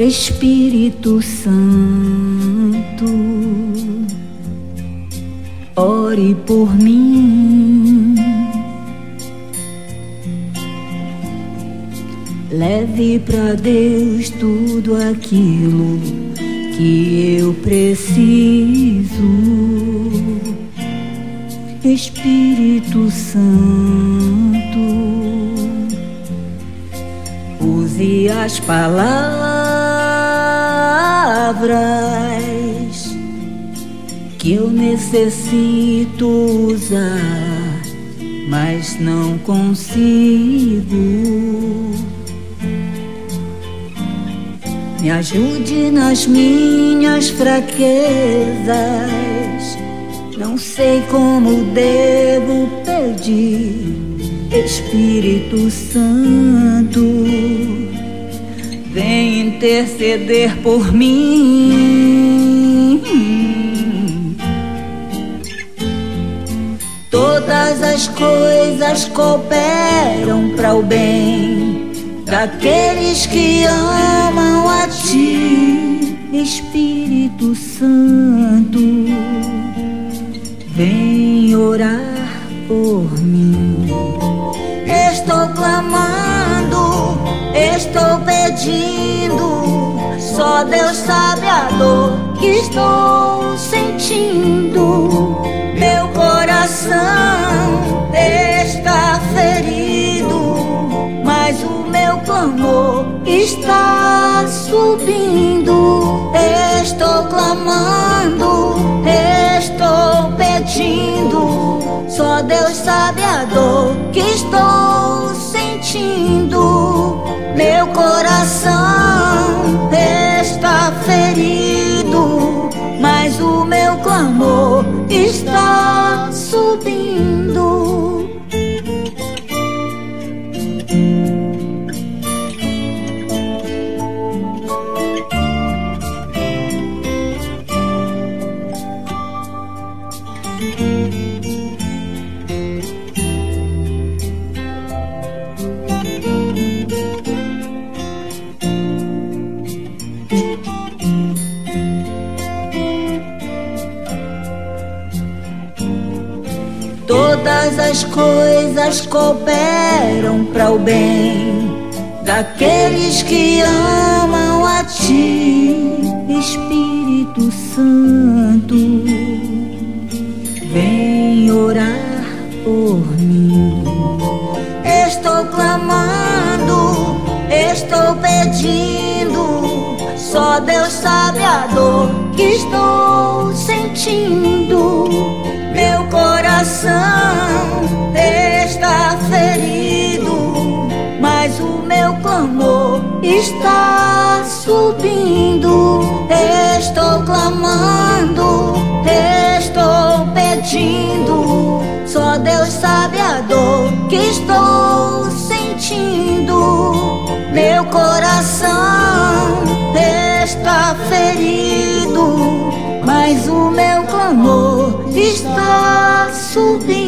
Espírito Santo, ore por mim, leve pra Deus tudo aquilo que eu preciso. Espírito Santo, use as palavras que eu necessito usar, mas não consigo. Me ajude nas minhas fraquezas, não sei como devo pedir. Espírito Santo, vem interceder por mim. Todas as coisas cooperam para o bem daqueles que amam a Ti. Espírito Santo, vem orar por mim. Estou clamando, estou pedindo, só Deus sabe a dor que estou sentindo. Meu coração está ferido, mas o meu clamor está subindo. Estou clamando, estou pedindo, só Deus sabe a dor que estou sentindo. Meu coração está ferido, mas o meu clamor está subindo. Todas as coisas cooperam para o bem daqueles que amam a Ti. Espírito Santo, vem orar por mim. Estou clamando, estou pedindo, só Deus sabe a dor que estou sentindo. Meu coração está ferido, mas o meu clamor está subindo. Estou clamando, estou pedindo, só Deus sabe a dor que estou sentindo. Meu coração está ferido, mas o meu clamor está subindo.